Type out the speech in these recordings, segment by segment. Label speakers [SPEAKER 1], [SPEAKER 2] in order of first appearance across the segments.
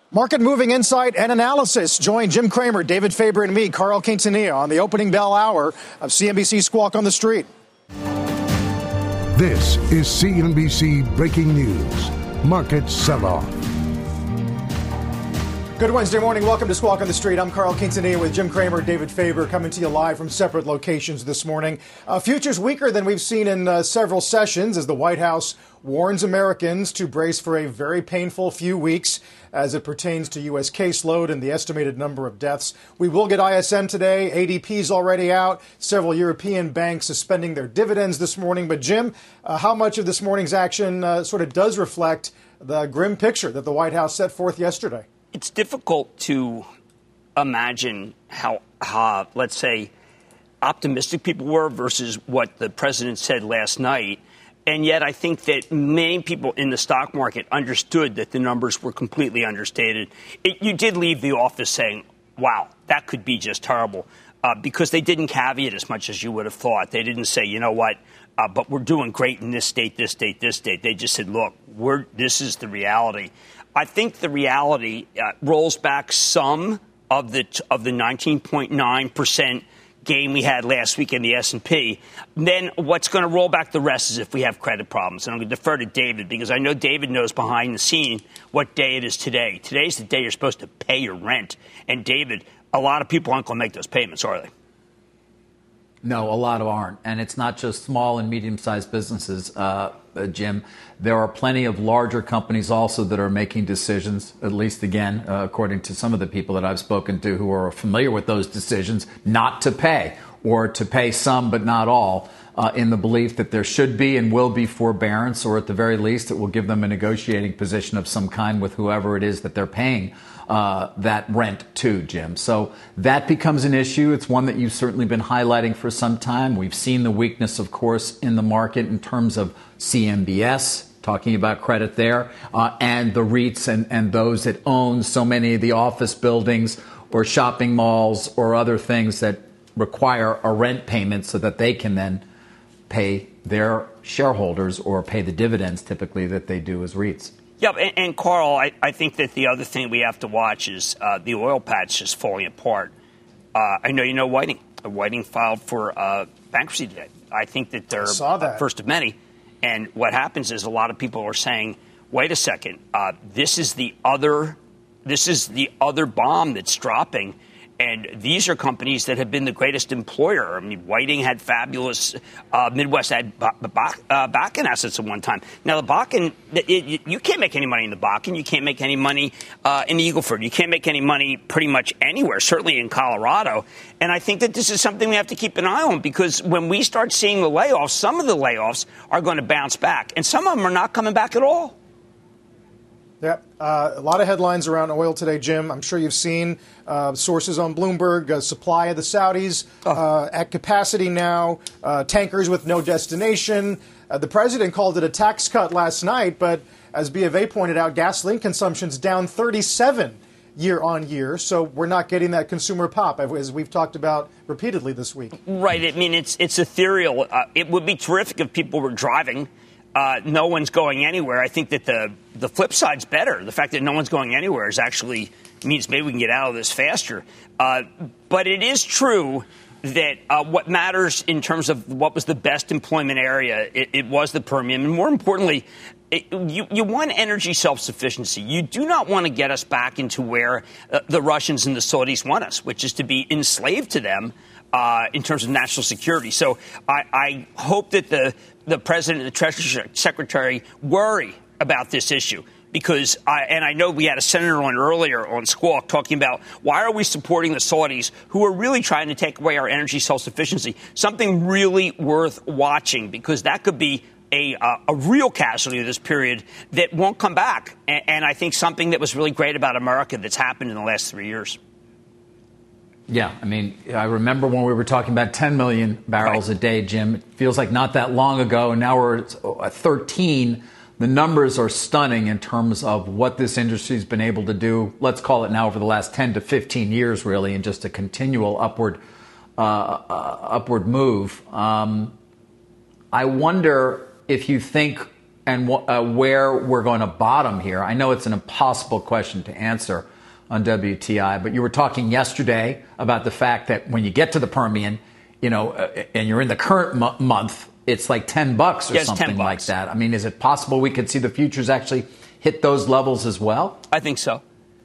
[SPEAKER 1] Market moving insight and analysis. Join Jim Cramer, David Faber, and me, Carl Quintanilla, on the opening bell hour of CNBC Squawk on the Street.
[SPEAKER 2] This is CNBC Breaking News. Market sell-off.
[SPEAKER 1] Good Wednesday morning. Welcome to Squawk on the Street. I'm Carl Quintanilla with Jim Cramer, David Faber, coming to you live from separate locations this morning. Futures weaker than we've seen in several sessions as the White House warns Americans to brace for a very painful few weeks as it pertains to U.S. caseload and the estimated number of deaths. We will get ISM today. ADP's already out. Several European banks suspending their dividends this morning. But, Jim, how much of this morning's action sort of does reflect the grim picture that the White House set forth yesterday?
[SPEAKER 3] It's difficult to imagine how, let's say, optimistic people were versus what the president said last night. And yet I think that many people in the stock market understood that the numbers were completely understated. You did leave the office saying, wow, that could be just terrible, because they didn't caveat as much as you would have thought. They didn't say, you know what, but we're doing great in this state, this state, this state. They just said, look, this is the reality. I think the reality rolls back some of the 19.9% gain we had last week in the S&P. Then what's going to roll back the rest is if we have credit problems. And I'm going to defer to David because I know David knows behind the scene what day it is today. Today's the day you're supposed to pay your rent. And, David, a lot of people aren't going to make those payments, are they?
[SPEAKER 4] No, a lot aren't. And it's not just small and medium-sized businesses, Jim. There are plenty of larger companies also that are making decisions, at least, again, according to some of the people that I've spoken to who are familiar with those decisions, not to pay or to pay some but not all, in the belief that there should be and will be forbearance, or at the very least it will give them a negotiating position of some kind with whoever it is that they're paying that rent to, Jim. So that becomes an issue. It's one that you've certainly been highlighting for some time. We've seen the weakness, of course, in the market in terms of CMBS, talking about credit there, and the REITs and those that own so many of the office buildings or shopping malls or other things that require a rent payment so that they can then pay their shareholders or pay the dividends typically that they do as REITs.
[SPEAKER 3] Yeah, and Carl, I think that the other thing we have to watch is the oil patch just falling apart. I know you know Whiting. Whiting filed for bankruptcy today. I think that they're first of many. And what happens is a lot of people are saying, wait a second, this is the other bomb that's dropping. And these are companies that have been the greatest employer. I mean, Whiting had fabulous, Midwest had Bakken assets at one time. Now, the Bakken, you can't make any money in the Bakken. You can't make any money in the Eagle Ford. You can't make any money pretty much anywhere, certainly in Colorado. And I think that this is something we have to keep an eye on because when we start seeing the layoffs, some of the layoffs are going to bounce back. And some of them are not coming back at all.
[SPEAKER 1] Yeah, a lot of headlines around oil today, Jim. I'm sure you've seen sources on Bloomberg, supply of the Saudis at capacity now, tankers with no destination. The president called it a tax cut last night, but as B of A pointed out, gasoline consumption's down 37 year on year. So we're not getting that consumer pop, as we've talked about repeatedly this week. Right.
[SPEAKER 3] I mean, it's ethereal. It would be terrific if people were driving. No one's going anywhere. I think that the flip side's better. The fact that no one's going anywhere is actually means maybe we can get out of this faster. But it is true that what matters in terms of what was the best employment area, it was the Permian. And more importantly, you want energy self-sufficiency. You do not want to get us back into where the Russians and the Saudis want us, which is to be enslaved to them in terms of national security. So I hope that the president and the Treasury Secretary worry about this issue because I know we had a senator on earlier on Squawk talking about why are we supporting the Saudis who are really trying to take away our energy self-sufficiency, something really worth watching because that could be a real casualty of this period that won't come back. And I think something that was really great about America that's happened in the last 3 years.
[SPEAKER 4] Yeah, I mean, I remember when we were talking about 10 million barrels a day, Jim. It feels like not that long ago, and now we're at 13. The numbers are stunning in terms of what this industry has been able to do, let's call it now over the last 10 to 15 years, really, and just a continual upward move. I wonder if you think and where we're going to bottom here. I know it's an impossible question to answer on WTI, but you were talking yesterday about the fact that when you get to the Permian, and you're in the current month, it's like $10 or something like that. I mean, is it possible we could see the futures actually hit those levels as well?
[SPEAKER 3] I think so.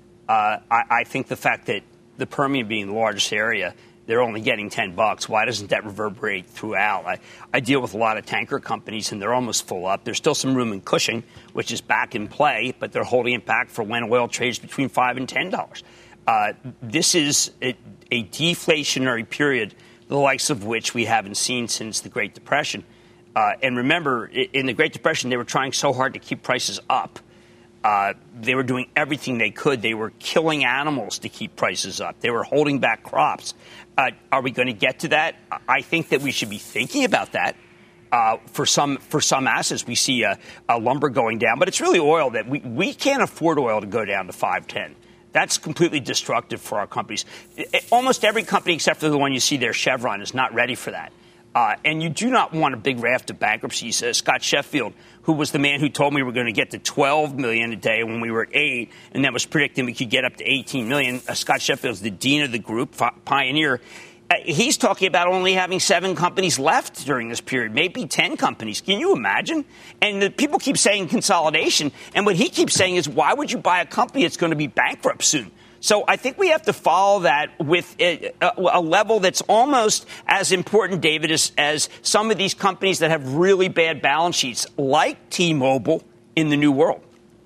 [SPEAKER 3] I think the fact that the Permian being the largest area, they're only getting $10. Why doesn't that reverberate throughout? I deal with a lot of tanker companies, and they're almost full up. There's still some room in Cushing, which is back in play, but they're holding it back for when oil trades between $5 and $10. This is a deflationary period, the likes of which we haven't seen since the Great Depression. And remember, in the Great Depression, they were trying so hard to keep prices up. They were doing everything they could. They were killing animals to keep prices up. They were holding back crops. Are we going to get to that? I think that we should be thinking about that. For some assets, we see a lumber going down, but it's really oil that we can't afford oil to go down to $5.10. That's completely destructive for our companies. Almost every company except for the one you see there, Chevron, is not ready for that. And you do not want a big raft of bankruptcies. Scott Sheffield, who was the man who told me we were going to get to 12 million a day when we were at 8, and that was predicting we could get up to 18 million. Scott Sheffield's the dean of the group, Pioneer. He's talking about only having 7 companies left during this period, maybe 10 companies. Can you imagine? And the people keep saying consolidation. And what he keeps saying is, why would you buy a company that's going to be bankrupt soon? So I think we have to follow that with a level that's almost as important, David, as some of these companies that have really bad balance sheets, like T-Mobile in the new world.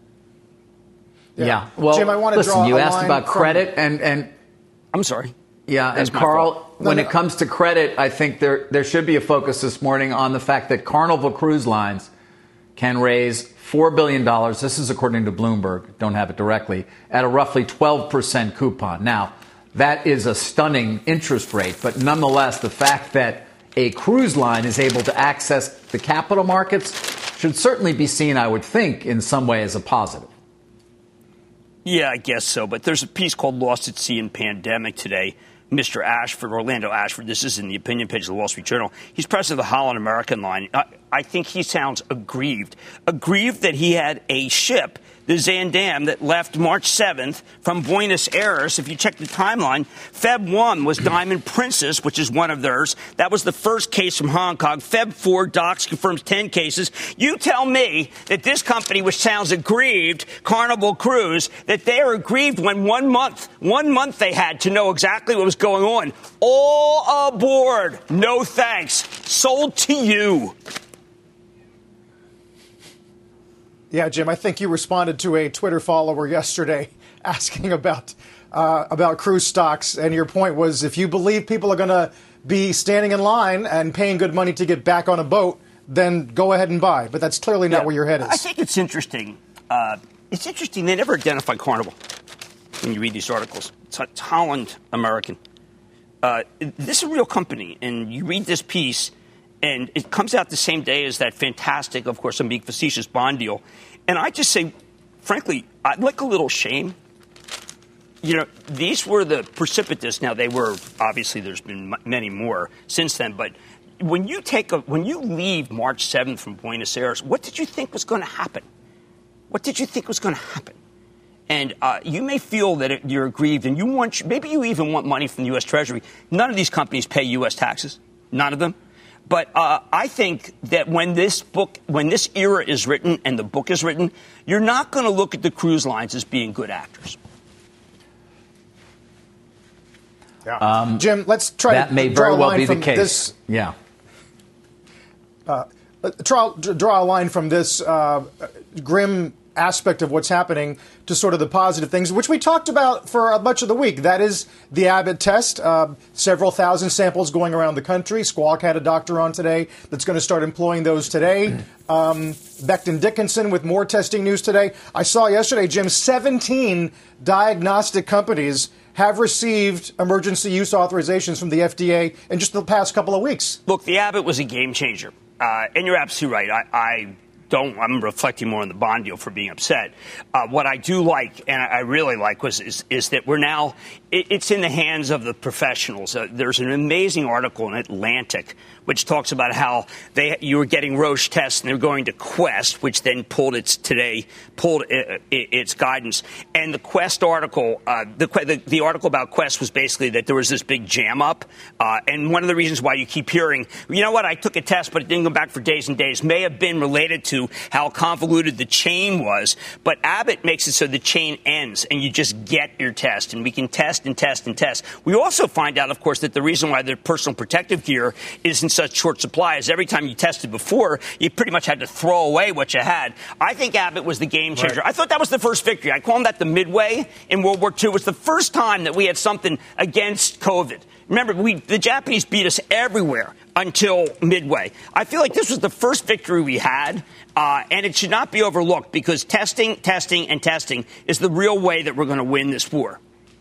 [SPEAKER 4] Yeah. Well,
[SPEAKER 1] Jim, I want to
[SPEAKER 4] listen, you asked about credit and
[SPEAKER 3] I'm sorry.
[SPEAKER 4] Yeah, and Carl, when it comes to credit, I think there should be a focus this morning on the fact that Carnival Cruise Lines can raise $4 billion. This is according to Bloomberg. Don't have it directly. At a roughly 12% coupon. Now, that is a stunning interest rate. But nonetheless, the fact that a cruise line is able to access the capital markets should certainly be seen, I would think, in some way as a positive.
[SPEAKER 3] Yeah, I guess so. But there's a piece called Lost at Sea in Pandemic today. Mr. Ashford, Orlando Ashford, this is in the opinion page of the Wall Street Journal. He's president of the Holland American Line. I think he sounds aggrieved that he had a ship, the Zandam, that left March 7th from Buenos Aires. If you check the timeline, Feb 1 was Diamond Princess, which is one of theirs. That was the first case from Hong Kong. Feb 4, Docs confirms 10 cases. You tell me that this company, which sounds aggrieved, Carnival Cruise, that they are aggrieved when 1 month they had to know exactly what was going on. All aboard. No thanks. Sold to you.
[SPEAKER 1] Yeah, Jim, I think you responded to a Twitter follower yesterday asking about cruise stocks. And your point was, if you believe people are going to be standing in line and paying good money to get back on a boat, then go ahead and buy. But that's clearly not where your head is.
[SPEAKER 3] I think it's interesting. It's interesting. They never identify Carnival when you read these articles. It's Holland American. This is a real company. And you read this piece, and it comes out the same day as that fantastic, of course, I'm being facetious, bond deal. And I just say, frankly, I'd like a little shame. You know, these were the precipitous. Now, they were, obviously, there's been many more since then. But when you leave March 7th from Buenos Aires, what did you think was going to happen? What did you think was going to happen? And you may feel that you're aggrieved, and maybe you even want money from the U.S. Treasury. None of these companies pay U.S. taxes. None of them. But I think that when this era is written and the book is written, you're not going to look at the cruise lines as being good actors.
[SPEAKER 1] Yeah. Jim, let's try
[SPEAKER 4] that
[SPEAKER 1] to
[SPEAKER 4] may
[SPEAKER 1] draw
[SPEAKER 4] very
[SPEAKER 1] a
[SPEAKER 4] well
[SPEAKER 1] line
[SPEAKER 4] be
[SPEAKER 1] from
[SPEAKER 4] the case.
[SPEAKER 1] This,
[SPEAKER 4] yeah.
[SPEAKER 1] Draw a line from this grim aspect of what's happening to sort of the positive things, which we talked about for much of the week. That is the Abbott test. Several thousand samples going around the country. Squawk had a doctor on today that's going to start employing those today. Becton Dickinson with more testing news today. I saw yesterday, Jim, 17 diagnostic companies have received emergency use authorizations from the FDA in just the past couple of weeks.
[SPEAKER 3] Look, the Abbott was a game changer. And you're absolutely right. I I'm reflecting more on the bond deal for being upset. What I do like, and I really like, is that we're now, it's in the hands of the professionals. There's an amazing article in Atlantic which talks about how you were getting Roche tests and they're going to Quest, which then pulled its guidance. And the Quest article, the article about Quest was basically that there was this big jam up. And one of the reasons why you keep hearing, you know what, I took a test, but it didn't come back for days and days, may have been related to how convoluted the chain was. But Abbott makes it so the chain ends and you just get your test. And we can test and test and test. We also find out, of course, that the reason why the personal protective gear is in such short supply is every time you tested before, you pretty much had to throw away what you had. I think Abbott was the game changer. Right. I thought that was the first victory. I call that the Midway in World War II. It was the first time that we had something against COVID. Remember, the Japanese beat us everywhere until Midway. I feel like this was the first victory we had, and it should not be overlooked because testing, testing, and testing is the real way that we're going to win this war.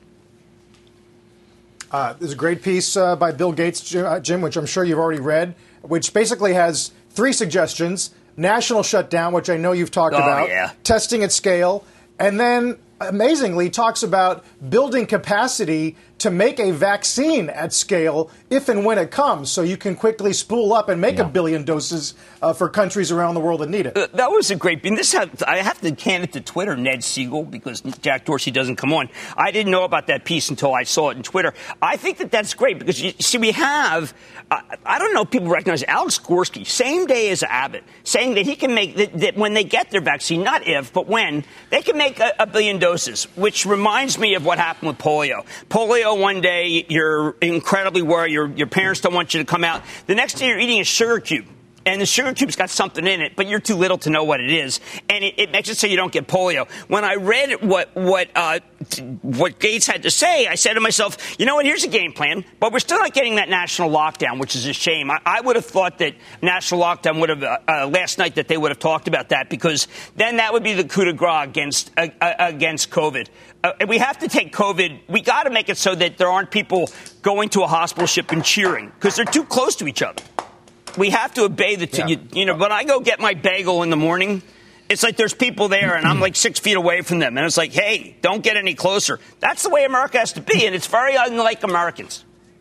[SPEAKER 1] There's a great piece by Bill Gates, Jim, which I'm sure you've already read, which basically has 3 suggestions. National shutdown, which I know you've talked about.
[SPEAKER 3] Yeah.
[SPEAKER 1] Testing at scale. And then, amazingly, talks about building capacity to make a vaccine at scale if and when it comes, so you can quickly spool up and make 1 billion doses for countries around the world that need it.
[SPEAKER 3] That was a great. I have to hand it to Twitter, Ned Siegel, because Jack Dorsey doesn't come on. I didn't know about that piece until I saw it in Twitter. I think that's great because you see we have. I don't know if people recognize Alex Gorski, same day as Abbott, saying that he can make that when they get their vaccine, not if, but when, they can make 1 billion doses, which reminds me of what happened with polio. Polio, one day, you're incredibly worried. Your parents don't want you to come out. The next day, you're eating a sugar cube. And the sugar cube's got something in it, but you're too little to know what it is. And it makes it so you don't get polio. When I read what Gates had to say, I said to myself, you know what, here's a game plan. But we're still not getting that national lockdown, which is a shame. I would have thought that national lockdown would have, last night, that they would have talked about that, because then that would be the coup de grace against COVID. We have to take COVID. We got to make it so that there aren't people going to a hospital ship and cheering, because they're too close to each other. We have to obey when I go get my bagel in the morning, it's like there's people there and I'm like 6 feet away from them. And it's like, hey, don't get any closer. That's the way America has to be. And it's very unlike Americans.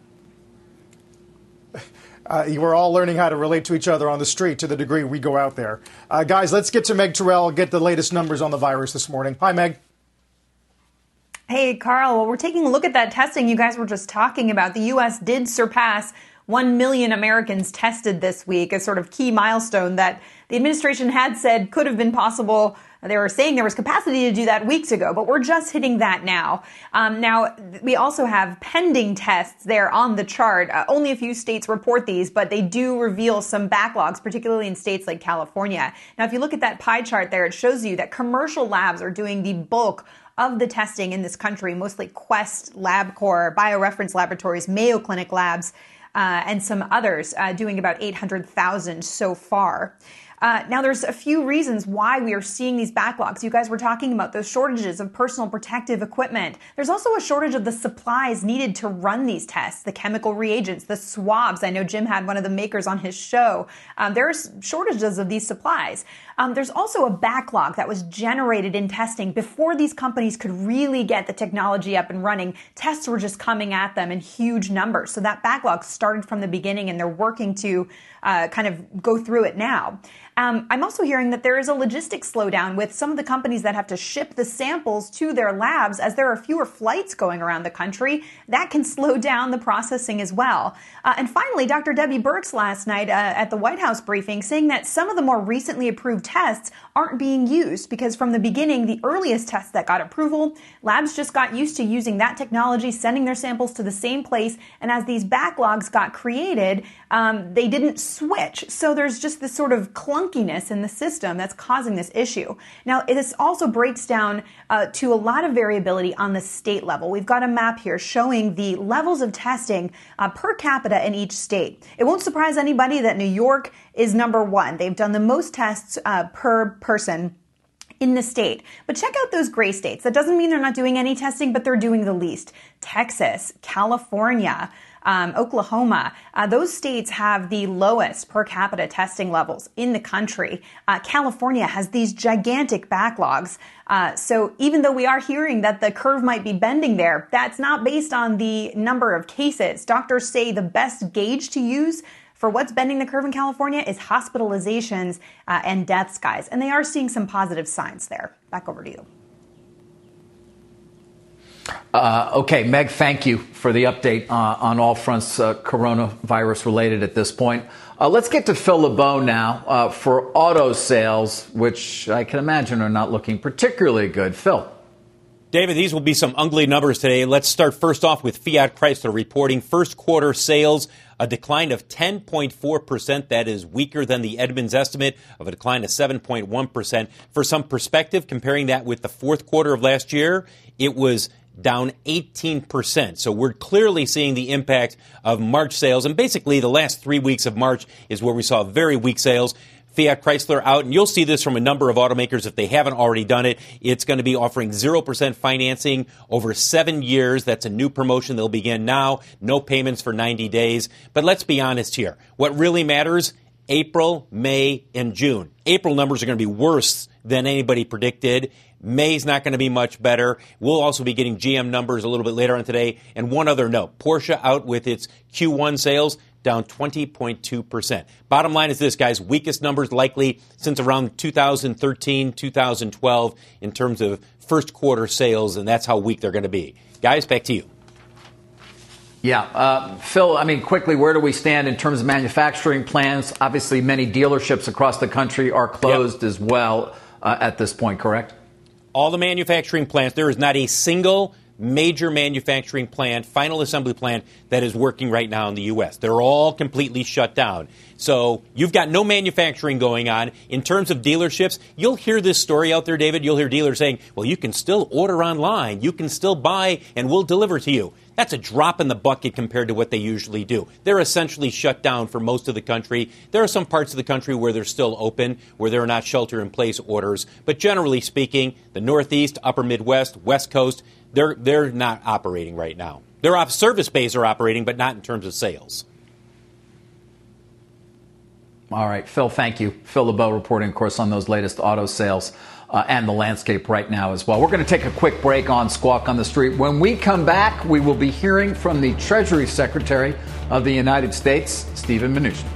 [SPEAKER 1] We're all learning how to relate to each other on the street to the degree we go out there. Guys, let's get to Meg Terrell, get the latest numbers on the virus this morning. Hi, Meg.
[SPEAKER 5] Hey, Carl. Well, we're taking a look at that testing you guys were just talking about. The U.S. did surpass 1 million Americans tested this week, a sort of key milestone that the administration had said could have been possible. They were saying there was capacity to do that weeks ago, but we're just hitting that now. Now, we also have pending tests there on the chart. Only a few states report these, but they do reveal some backlogs, particularly in states like California. Now, if you look at that pie chart there, it shows you that commercial labs are doing the bulk of the testing in this country, mostly Quest, LabCorp, BioReference Laboratories, Mayo Clinic Labs, and some others, doing about 800,000 so far. Now, there's a few reasons why we are seeing these backlogs. You guys were talking about those shortages of personal protective equipment. There's also a shortage of the supplies needed to run these tests, the chemical reagents, the swabs. I know Jim had one of the makers on his show. There's shortages of these supplies. There's also a backlog that was generated in testing before these companies could really get the technology up and running. Tests were just coming at them in huge numbers. So that backlog started from the beginning, and they're working to kind of go through it now. I'm also hearing that there is a logistics slowdown with some of the companies that have to ship the samples to their labs as there are fewer flights going around the country. That can slow down the processing as well. And finally, Dr. Debbie Birx last night at the White House briefing saying that some of the more recently approved tests aren't being used because from the beginning, the earliest tests that got approval, labs just got used to using that technology, sending their samples to the same place. And as these backlogs got created, they didn't switch. So there's just this sort of clunkiness in the system that's causing this issue. Now, this also breaks down to a lot of variability on the state level. We've got a map here showing the levels of testing per capita in each state. It won't surprise anybody that New York is number one. They've done the most tests per person in the state. But check out those gray states. That doesn't mean they're not doing any testing, but they're doing the least. Texas, California, Oklahoma, those states have the lowest per capita testing levels in the country. California has these gigantic backlogs. So even though we are hearing that the curve might be bending there, that's not based on the number of cases. Doctors say the best gauge to use for what's bending the curve in California is hospitalizations and deaths, guys. And they are seeing some positive signs there. Back over to you.
[SPEAKER 4] Okay, Meg, thank you for the update on all fronts coronavirus related at this point. Let's get to Phil LeBeau now for auto sales, which I can imagine are not looking particularly good. Phil.
[SPEAKER 6] David, these will be some ugly numbers today. Let's start first off with Fiat Chrysler reporting first quarter sales, a decline of 10.4%. That is weaker than the Edmunds estimate of a decline of 7.1%. For some perspective, comparing that with the fourth quarter of last year, it was down 18%. So we're clearly seeing the impact of March sales. And basically, the last 3 weeks of March is where we saw very weak sales. Fiat Chrysler out, and you'll see this from a number of automakers if they haven't already done it. It's going to be offering 0% financing over 7 years. That's a new promotion. They'll begin now. No payments for 90 days. But let's be honest here. What really matters, April, May, and June. April numbers are going to be worse than anybody predicted. May's not going to be much better. We'll also be getting GM numbers a little bit later on today. And one other note, Porsche out with its Q1 sales down 20.2%. Bottom line is this, guys, weakest numbers likely since around 2013, 2012 in terms of first quarter sales, and that's how weak they're going to be. Guys, back to you.
[SPEAKER 4] Yeah. Phil, I mean, quickly, where do we stand in terms of manufacturing plans? Obviously, many dealerships across the country are closed as well at this point, correct?
[SPEAKER 6] All the manufacturing plants, there is not a single major manufacturing plant, final assembly plant that is working right now in the U.S. They're all completely shut down. So you've got no manufacturing going on. In terms of dealerships, you'll hear this story out there, David. You'll hear dealers saying, well, you can still order online. You can still buy and we'll deliver to you. That's a drop in the bucket compared to what they usually do. They're essentially shut down for most of the country. There are some parts of the country where they're still open, where there are not shelter-in-place orders. But generally speaking, the Northeast, Upper Midwest, West Coast, they're not operating right now. Their service bays are operating, but not in terms of sales.
[SPEAKER 4] All right, Phil, thank you. Phil LeBeau reporting, of course, on those latest auto sales and the landscape right now as well. We're going to take a quick break on Squawk on the Street. When we come back, we will be hearing from the Treasury Secretary of the United States, Steven Mnuchin.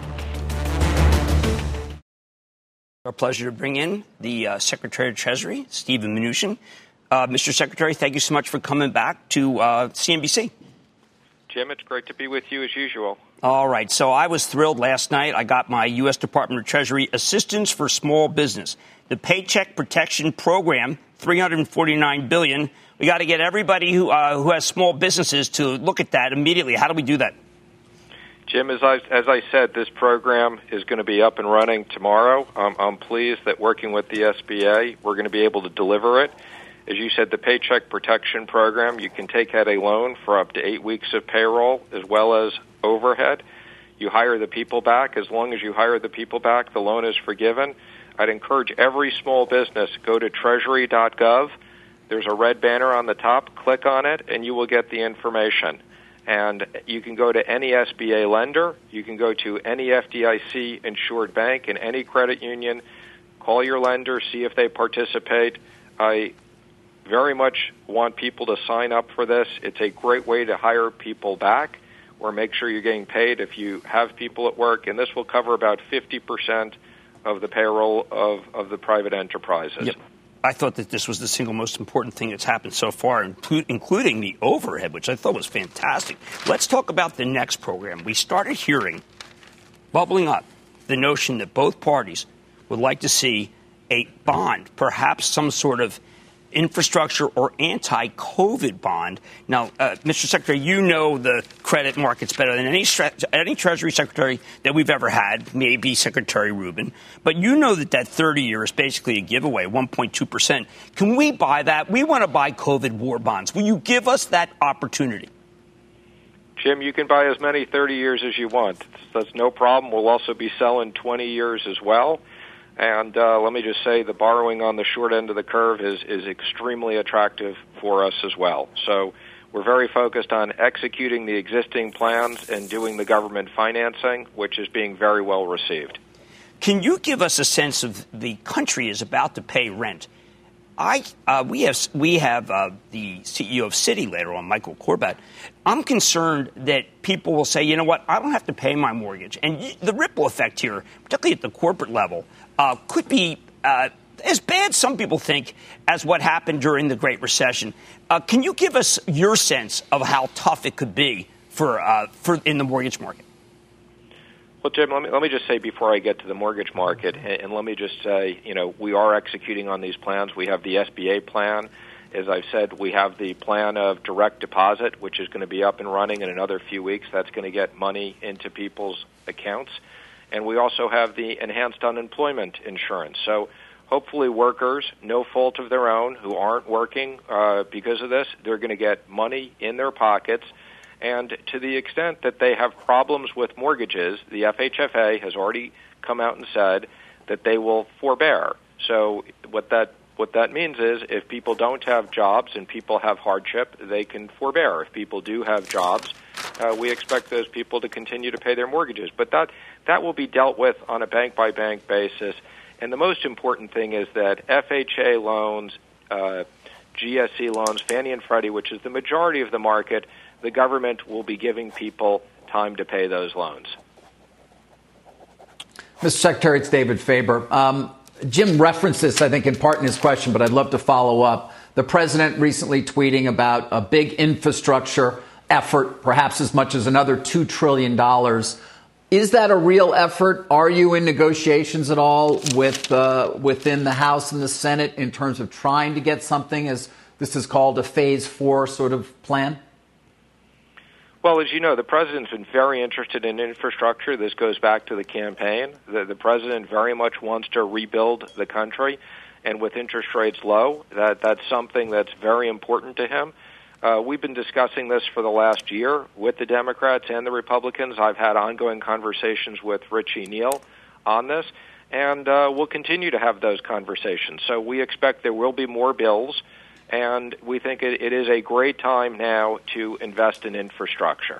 [SPEAKER 3] Our pleasure to bring in the Secretary of Treasury, Steven Mnuchin. Mr. Secretary, thank you so much for coming back to CNBC.
[SPEAKER 7] Jim, it's great to be with you as usual.
[SPEAKER 3] All right. So I was thrilled last night. I got my U.S. Department of Treasury Assistance for Small Business. The Paycheck Protection Program, $349 billion. We got to get everybody who has small businesses to look at that immediately. How do we do that?
[SPEAKER 7] Jim, as I said, this program is going to be up and running tomorrow. I'm pleased that working with the SBA, we're going to be able to deliver it. As you said, the Paycheck Protection Program, you can take out a loan for up to 8 weeks of payroll as well as overhead. You hire the people back. As long as you hire the people back, the loan is forgiven. I'd encourage every small business, go to treasury.gov. There's a red banner on the top. Click on it, and you will get the information. And you can go to any SBA lender. You can go to any FDIC-insured bank and any credit union. Call your lender, see if they participate. I very much want people to sign up for this. It's a great way to hire people back or make sure you're getting paid if you have people at work. And this will cover about 50% of the payroll of the private enterprises.
[SPEAKER 3] Yep. I thought that this was the single most important thing that's happened so far, including the overhead, which I thought was fantastic. Let's talk about the next program. We started hearing, bubbling up, the notion that both parties would like to see a bond, perhaps some sort of infrastructure or anti-COVID bond. Now, Mr. Secretary, you know the credit markets better than any Treasury Secretary that we've ever had, maybe Secretary Rubin. But you know that 30-year is basically a giveaway, 1.2%. Can we buy that? We want to buy COVID war bonds. Will you give us that opportunity?
[SPEAKER 7] Jim, you can buy as many 30 years as you want. That's no problem. We'll also be selling 20 years as well. And let me just say the borrowing on the short end of the curve is extremely attractive for us as well. So we're very focused on executing the existing plans and doing the government financing, which is being very well received.
[SPEAKER 3] Can you give us a sense of the country is about to pay rent? We have the CEO of Citi later on, Michael Corbat. I'm concerned that people will say, you know what, I don't have to pay my mortgage. And the ripple effect here, particularly at the corporate level, could be as bad, some people think, as what happened during the Great Recession. Can you give us your sense of how tough it could be for in the mortgage market?
[SPEAKER 7] Well, Jim, let me just say before I get to the mortgage market, and let me just say, we are executing on these plans. We have the SBA plan. As I've said, we have the plan of direct deposit, which is going to be up and running in another few weeks. That's going to get money into people's accounts. And we also have the enhanced unemployment insurance. So hopefully workers, no fault of their own, who aren't working because of this, they're going to get money in their pockets. And to the extent that they have problems with mortgages, the FHFA has already come out and said that they will forbear. So what that means is if people don't have jobs and people have hardship, they can forbear. If people do have jobs, we expect those people to continue to pay their mortgages. But that will be dealt with on a bank-by-bank basis. And the most important thing is that FHA loans, GSE loans, Fannie and Freddie, which is the majority of the market, the government will be giving people time to pay those loans.
[SPEAKER 4] Mr. Secretary, it's David Faber. Jim referenced this, I think, in part in his question, but I'd love to follow up. The president recently tweeting about a big infrastructure effort, perhaps as much as another $2 trillion. Is that a real effort? Are you in negotiations at all with within the House and the Senate in terms of trying to get something, as this is called, a phase 4 sort of plan?
[SPEAKER 7] Well, as you know, the president's been very interested in infrastructure. This goes back to the campaign. The president very much wants to rebuild the country, and with interest rates low, that's something that's very important to him. We've been discussing this for the last year with the Democrats and the Republicans. I've had ongoing conversations with Richie Neal on this, and we'll continue to have those conversations. So we expect there will be more bills. And we think it is a great time now to invest in infrastructure.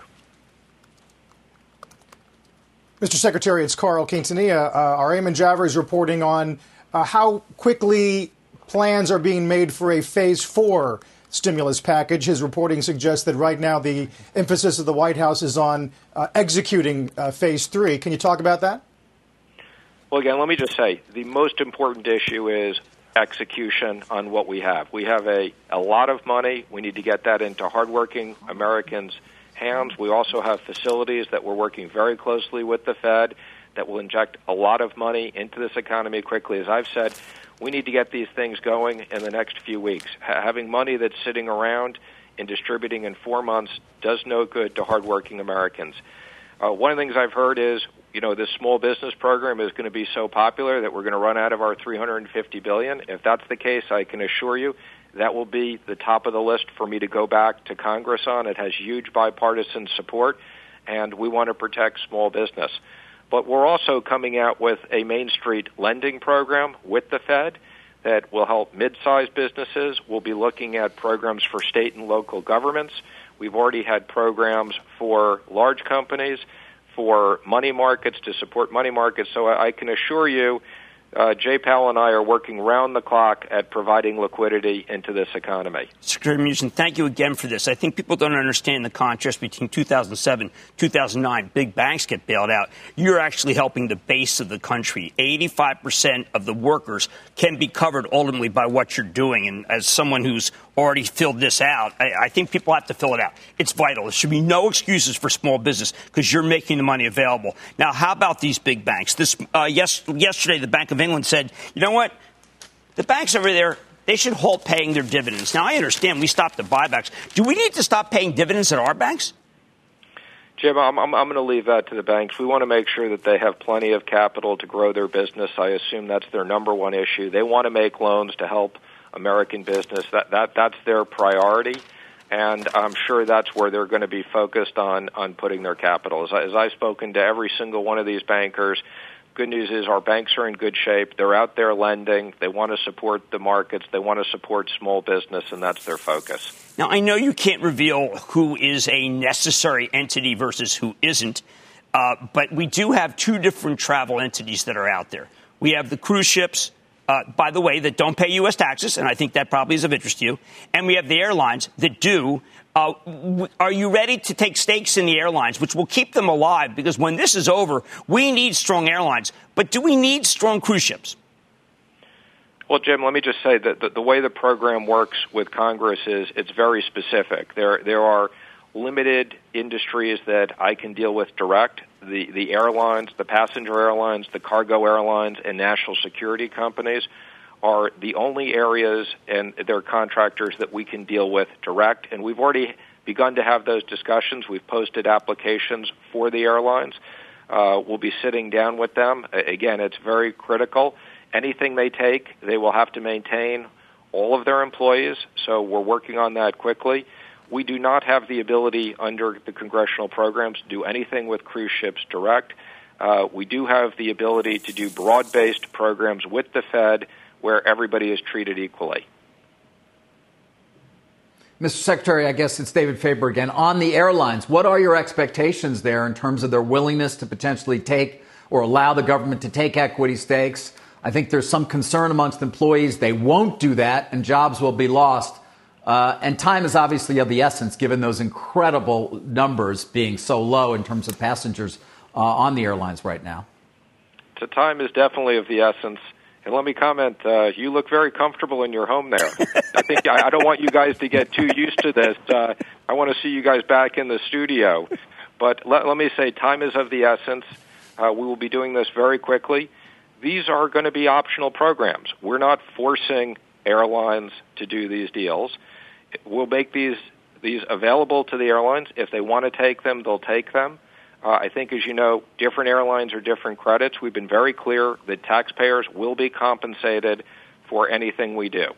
[SPEAKER 1] Mr. Secretary, it's Carl Quintanilla. Our Eamon Javers is reporting on how quickly plans are being made for a phase 4 stimulus package. His reporting suggests that right now the emphasis of the White House is on executing phase 3. Can you talk about that?
[SPEAKER 7] Well, again, let me just say the most important issue is execution on what we have. We have a lot of money. We need to get that into hardworking Americans' hands. We also have facilities that we're working very closely with the Fed that will inject a lot of money into this economy quickly. As I've said, we need to get these things going in the next few weeks. Having money that's sitting around and distributing in 4 months does no good to hardworking Americans. One of the things I've heard is, this small business program is going to be so popular that we're going to run out of our $350 billion. If that's the case, I can assure you that will be the top of the list for me to go back to Congress on. It has huge bipartisan support, and we want to protect small business. But we're also coming out with a Main Street lending program with the Fed that will help mid-sized businesses. We'll be looking at programs for state and local governments. We've already had programs for large companies, for money markets, to support money markets. So I can assure you, Jay Powell and I are working round the clock at providing liquidity into this economy.
[SPEAKER 3] Secretary Mnuchin, thank you again for this. I think people don't understand the contrast between 2007, 2009. Big banks get bailed out. You're actually helping the base of the country. 85% of the workers can be covered ultimately by what you're doing. And as someone who's already filled this out, I think people have to fill it out. It's vital. There should be no excuses for small business because you're making the money available. Now, how about these big banks? Yesterday, the Bank of England said, you know what? The banks over there, they should halt paying their dividends. Now, I understand we stopped the buybacks. Do we need to stop paying dividends at our banks?
[SPEAKER 7] Jim, I'm going to leave that to the banks. We want to make sure that they have plenty of capital to grow their business. I assume that's their number one issue. They want to make loans to help American business. That's their priority, and I'm sure that's where they're going to be focused on putting their capital. As I've spoken to every single one of these bankers, good news is our banks are in good shape. They're out there lending. They want to support the markets. They want to support small business, and that's their focus.
[SPEAKER 3] Now, I know you can't reveal who is a necessary entity versus who isn't, but we do have two different travel entities that are out there. We have the cruise ships, by the way, that don't pay U.S. taxes, and I think that probably is of interest to you. And we have the airlines that do. Are you ready to take stakes in the airlines, which will keep them alive? Because when this is over, we need strong airlines. But do we need strong cruise ships?
[SPEAKER 7] Well, Jim, let me just say that the way the program works with Congress is it's very specific. There are limited industries that I can deal with direct. The airlines, the passenger airlines, the cargo airlines, and national security companies are the only areas and their contractors that we can deal with direct. And we've already begun to have those discussions. We've posted applications for the airlines. We'll be sitting down with them. Again, it's very critical. Anything they take, they will have to maintain all of their employees. So we're working on that quickly. We do not have the ability under the congressional programs to do anything with cruise ships direct. We do have the ability to do broad-based programs with the Fed where everybody is treated equally.
[SPEAKER 4] Mr. Secretary, I guess it's David Faber again. On the airlines, what are your expectations there in terms of their willingness to potentially take or allow the government to take equity stakes? I think there's some concern amongst employees they won't do that and jobs will be lost. And time is obviously of the essence, given those incredible numbers being so low in terms of passengers on the airlines right now.
[SPEAKER 7] So time is definitely of the essence. And let me comment, you look very comfortable in your home there. I think I don't want you guys to get too used to this. I want to see you guys back in the studio. But let me say time is of the essence. We will be doing this very quickly. These are going to be optional programs. We're not forcing airlines to do these deals. We'll make these available to the airlines. If they want to take them, they'll take them. I think, as you know, different airlines are different credits. We've been very clear that taxpayers will be compensated for anything we do.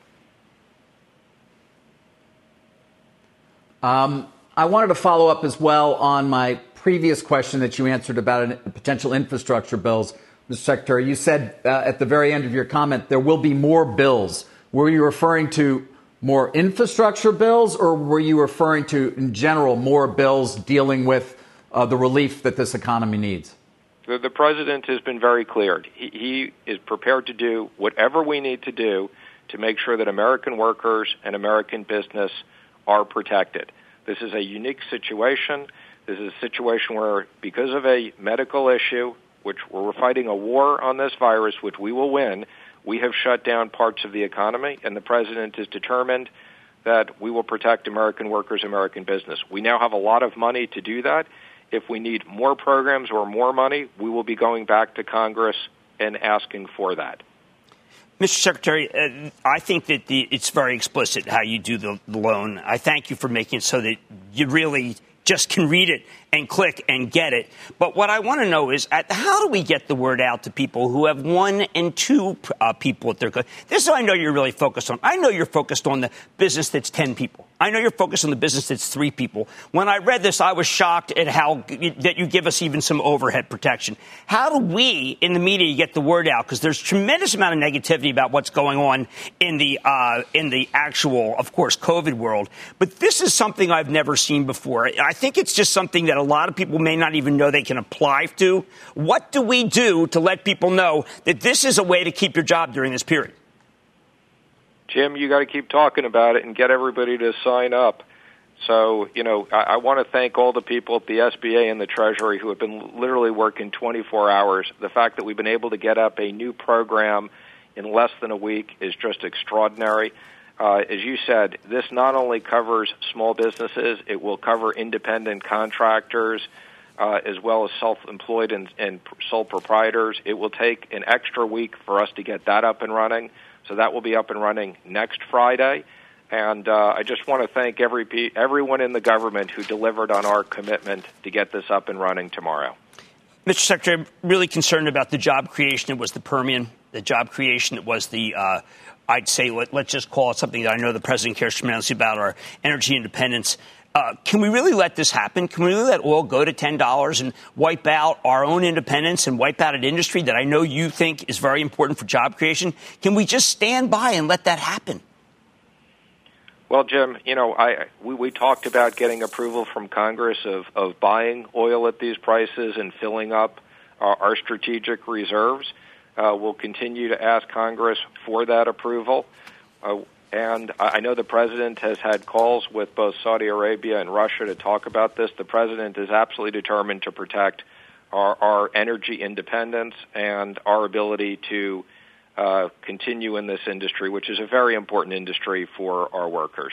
[SPEAKER 4] I wanted to follow up as well on my previous question that you answered about potential infrastructure bills. Mr. Secretary, you said at the very end of your comment there will be more bills. Were you referring to more infrastructure bills, or were you referring to, in general, more bills dealing with the relief that this economy needs?
[SPEAKER 7] The president has been very clear. He is prepared to do whatever we need to do to make sure that American workers and American business are protected. This is a unique situation. This is a situation where, because of a medical issue, which we're fighting a war on this virus, which we will win, we have shut down parts of the economy, and the president is determined that we will protect American workers, American business. We now have a lot of money to do that. If we need more programs or more money, we will be going back to Congress and asking for that.
[SPEAKER 3] Mr. Secretary, I think that it's very explicit how you do the loan. I thank you for making it so that you really just can read it and click and get it. But what I want to know is, how do we get the word out to people who have one and two people at their company? This is what I know you're really focused on. I know you're focused on the business that's 10 people. I know you're focused on the business that's 3 people. When I read this, I was shocked at how that you give us even some overhead protection. How do we in the media get the word out? Because there's tremendous amount of negativity about what's going on in the actual, of course, COVID world. But this is something I've never seen before. I think it's just something that a lot of people may not even know they can apply to. What do we do to let people know that this is a way to keep your job during this period?
[SPEAKER 7] Jim, you got to keep talking about it and get everybody to sign up. So, I want to thank all the people at the SBA and the Treasury who have been literally working 24 hours. The fact that we've been able to get up a new program in less than a week is just extraordinary. As you said, this not only covers small businesses, it will cover independent contractors as well as self-employed and sole proprietors. It will take an extra week for us to get that up and running. So that will be up and running next Friday. And I just want to thank everyone in the government who delivered on our commitment to get this up and running tomorrow.
[SPEAKER 3] Mr. Secretary, I'm really concerned about the job creation. It was the Permian, the job creation. It was the, I'd say, let's just call it something that I know the president cares tremendously about, our energy independence. Can we really let this happen? Can we really let oil go to $10 and wipe out our own independence and wipe out an industry that I know you think is very important for job creation? Can we just stand by and let that happen?
[SPEAKER 7] Well, Jim, we talked about getting approval from Congress of buying oil at these prices and filling up our strategic reserves. We'll continue to ask Congress for that approval. And I know the president has had calls with both Saudi Arabia and Russia to talk about this. The president is absolutely determined to protect our energy independence and our ability to continue in this industry, which is a very important industry for our workers.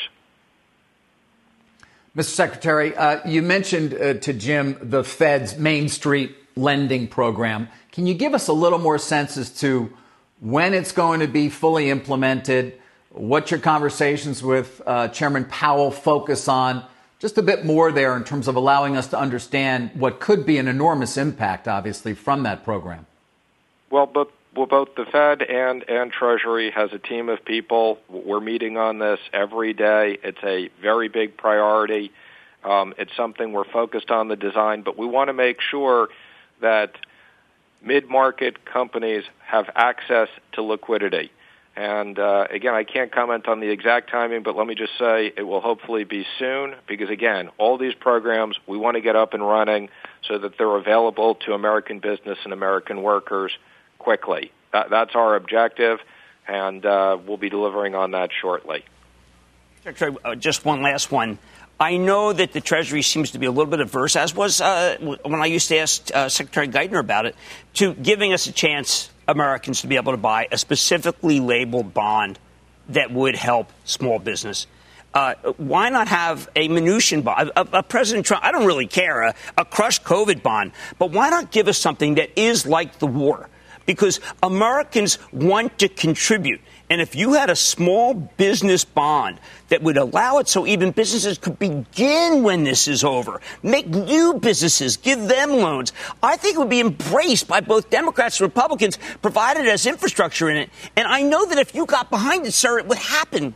[SPEAKER 4] Mr. Secretary, you mentioned to Jim the Fed's Main Street lending program. Can you give us a little more sense as to when it's going to be fully implemented, what your conversations with Chairman Powell focus on, just a bit more there in terms of allowing us to understand what could be an enormous impact, obviously, from that program?
[SPEAKER 7] Well, both the Fed and Treasury has a team of people. We're meeting on this every day. It's a very big priority. It's something we're focused on the design, but we want to make sure that mid-market companies have access to liquidity. And again, I can't comment on the exact timing, but let me just say it will hopefully be soon because, again, all these programs we want to get up and running so that they're available to American business and American workers quickly. That's our objective, and we'll be delivering on that shortly.
[SPEAKER 3] Secretary, just one last one. I know that the Treasury seems to be a little bit averse, as was when I used to ask Secretary Geithner about it, to giving us a chance, Americans, to be able to buy a specifically labeled bond that would help small business. Why not have a Mnuchin bond, a President Trump, I don't really care, a crushed COVID bond, but why not give us something that is like the war? Because Americans want to contribute. And if you had a small business bond that would allow it so even businesses could begin when this is over, make new businesses, give them loans, I think it would be embraced by both Democrats and Republicans, provided as infrastructure in it. And I know that if you got behind it, sir, it would happen.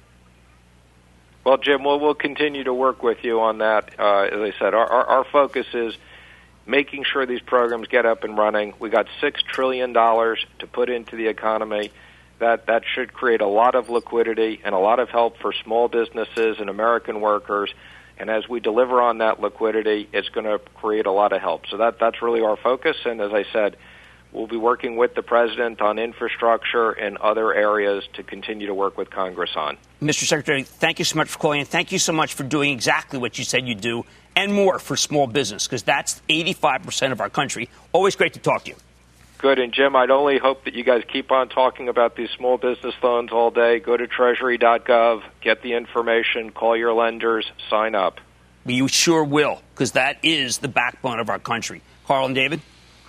[SPEAKER 7] Well, Jim, we'll continue to work with you on that. As I said, our focus is making sure these programs get up and running. We got $6 trillion to put into the economy. That should create a lot of liquidity and a lot of help for small businesses and American workers. And as we deliver on that liquidity, it's going to create a lot of help. So that's really our focus. And as I said, we'll be working with the president on infrastructure and other areas to continue to work with Congress on.
[SPEAKER 3] Mr. Secretary, thank you so much for calling in. Thank you so much for doing exactly what you said you'd do and more for small business, because that's 85% of our country. Always great to talk to you.
[SPEAKER 7] Good. And, Jim, I'd only hope that you guys keep on talking about these small business loans all day. Go to Treasury.gov, get the information, call your lenders, sign up.
[SPEAKER 3] You sure will, because that is the backbone of our country. Carl and David?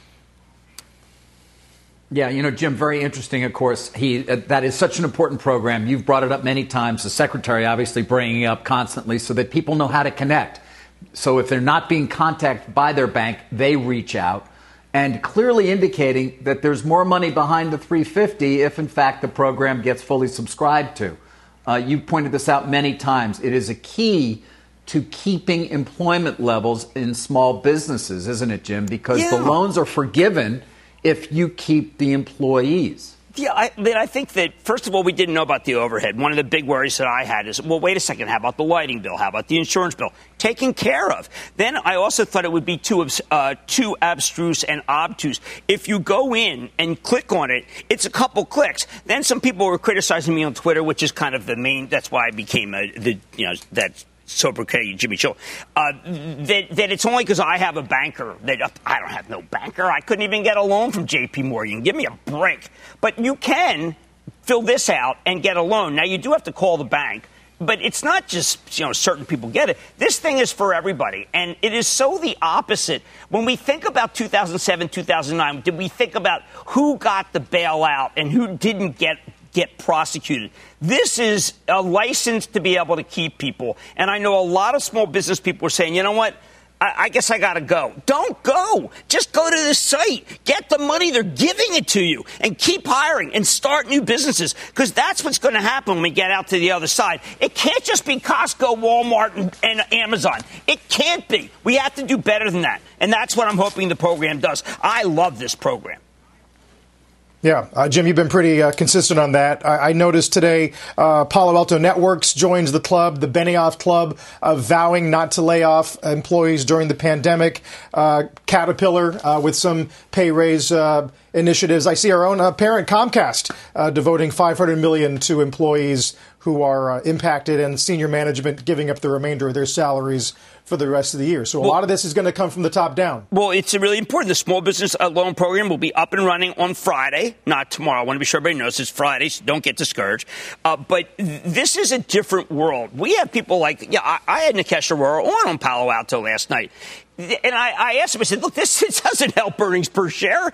[SPEAKER 4] Yeah, Jim, very interesting, of course. That is such an important program. You've brought it up many times. The Secretary obviously bringing it up constantly so that people know how to connect. So if they're not being contacted by their bank, they reach out. And clearly indicating that there's more money behind the $350 if, in fact, the program gets fully subscribed to. You pointed this out many times. It is a key to keeping employment levels in small businesses, isn't it, Jim? Because the loans are forgiven if you keep the employees.
[SPEAKER 3] Yeah, I think that, first of all, we didn't know about the overhead. One of the big worries that I had is, well, wait a second, how about the lighting bill? How about the insurance bill? Taken care of. Then I also thought it would be too abstruse and obtuse. If you go in and click on it, it's a couple clicks. Then some people were criticizing me on Twitter, which is kind of the main, that's why I became that sobriquet Jimmy Chill, that it's only because I have a banker that I don't have no banker. I couldn't even get a loan from J.P. Morgan. Give me a break. But you can fill this out and get a loan. Now, you do have to call the bank, but it's not just, certain people get it. This thing is for everybody, and it is so the opposite. When we think about 2007, 2009, did we think about who got the bailout and who didn't get prosecuted? This is a license to be able to keep people. And I know a lot of small business people are saying, you know what? I guess I got to go. Don't go. Just go to this site. Get the money. They're giving it to you. And keep hiring and start new businesses, because that's what's going to happen when we get out to the other side. It can't just be Costco, Walmart, and Amazon. It can't be. We have to do better than that. And that's what I'm hoping the program does. I love this program.
[SPEAKER 1] Yeah, Jim, you've been pretty consistent on that. I noticed today Palo Alto Networks joins the club, the Benioff Club, vowing not to lay off employees during the pandemic. Caterpillar with some pay raise initiatives. I see our own parent Comcast devoting $500 million to employees who are impacted, and senior management giving up the remainder of their salaries for the rest of the year. So a lot of this is going to come from the top down.
[SPEAKER 3] Well, it's really important. The small business loan program will be up and running on Friday, not tomorrow. I want to be sure everybody knows it's Friday, so don't get discouraged. But this is a different world. We have people like, I had Nikesh Arora on Palo Alto last night. And I asked him, I said, look, this doesn't help earnings per share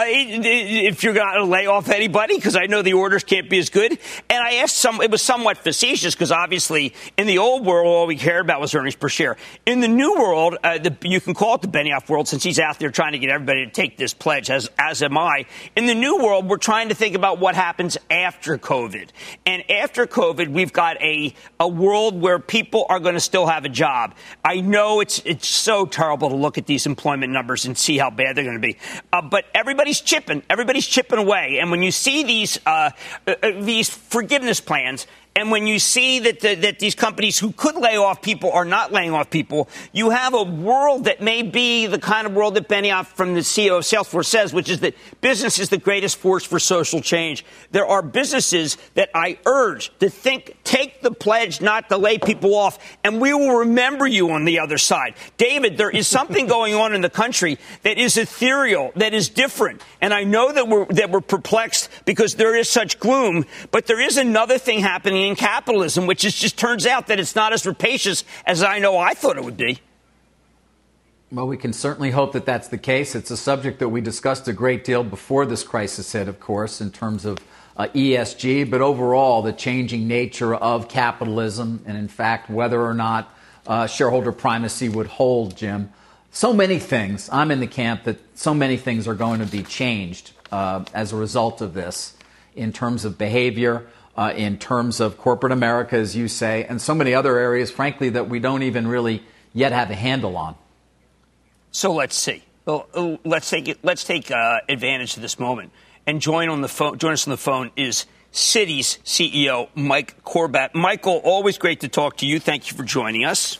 [SPEAKER 3] if you're going to lay off anybody, because I know the orders can't be as good. And I asked it was somewhat facetious, because obviously in the old world, all we cared about was earnings per share. In the new world, you can call it the Benioff world, since he's out there trying to get everybody to take this pledge, as am I. In the new world, we're trying to think about what happens after COVID. And after COVID, we've got a world where people are going to still have a job. I know it's so terrible to look at these employment numbers and see how bad they're going to be. But everybody's chipping away. And when you see these forgiveness plans, and when you see that these companies who could lay off people are not laying off people, you have a world that may be the kind of world that Benioff, from the CEO of Salesforce, says, which is that business is the greatest force for social change. There are businesses that I urge to take the pledge not to lay people off, and we will remember you on the other side. David, there is something going on in the country that is ethereal, that is different. And I know that we're perplexed because there is such gloom, but there is another thing happening in capitalism, which just turns out that it's not as rapacious as I thought it would be.
[SPEAKER 4] Well, we can certainly hope that that's the case. It's a subject that we discussed a great deal before this crisis hit, of course, in terms of ESG, but overall the changing nature of capitalism, and in fact whether or not shareholder primacy would hold, Jim. So many things. I'm in the camp that so many things are going to be changed as a result of this, in terms of behavior, in terms of corporate America, as you say, and so many other areas, frankly, that we don't even really yet have a handle on.
[SPEAKER 3] So let's see. Well, let's take advantage of this moment. And join us on the phone is Citi's CEO, Mike Corbat. Michael, always great to talk to you. Thank you for joining us.